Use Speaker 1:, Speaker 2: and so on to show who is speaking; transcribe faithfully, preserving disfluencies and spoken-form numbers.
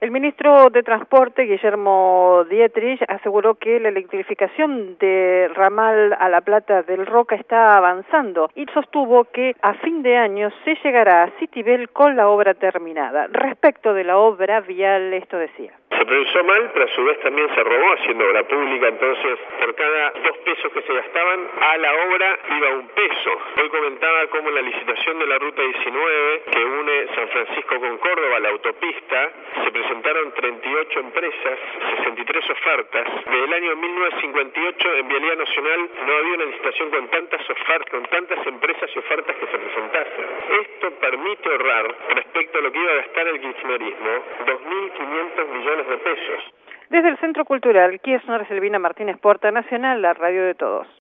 Speaker 1: El ministro de Transporte, Guillermo Dietrich, aseguró que la electrificación del ramal a La Plata del Roca está avanzando y sostuvo que a fin de año se llegará a Citibel con la obra terminada. Respecto de la obra vial, esto decía.
Speaker 2: Se priorizó mal, pero a su vez también se robó haciendo obra pública, entonces por cada dos pesos que se gastaban, a la obra iba un peso. Hoy comentaba cómo en la licitación de la Ruta diecinueve, que une San Francisco con Córdoba, la autopista, se presentaron treinta y ocho empresas, sesenta y tres ofertas. Desde el año mil novecientos cincuenta y ocho en Vialidad Nacional no había una licitación con tantas ofertas, con tantas empresas y ofertas que se presentasen. Esto permite ahorrar, respecto a lo que iba a gastar el kirchnerismo, dos mil quinientos millones de pesos.
Speaker 1: Desde el Centro Cultural Kirchner, Silvina Martínez Porta, Nacional, la radio de todos.